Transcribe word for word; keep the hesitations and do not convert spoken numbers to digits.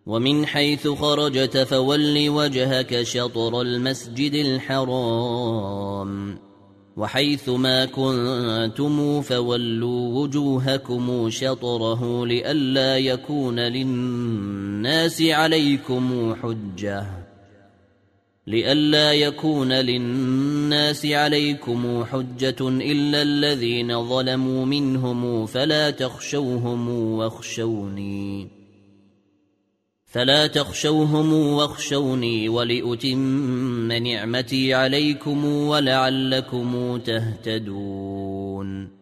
ومن حيث خرجت فول وجهك شطر المسجد الحرام وحيث ما كنتم فولوا وجوهكم شطره لئلا يكون للناس عليكم حجة لئلا يكون للناس عليكم حجة إلا الذين ظلموا منهم فلا تخشوهم واخشوني فلا تخشوهم واخشوني ولأتم نعمتي عليكم ولعلكم تهتدون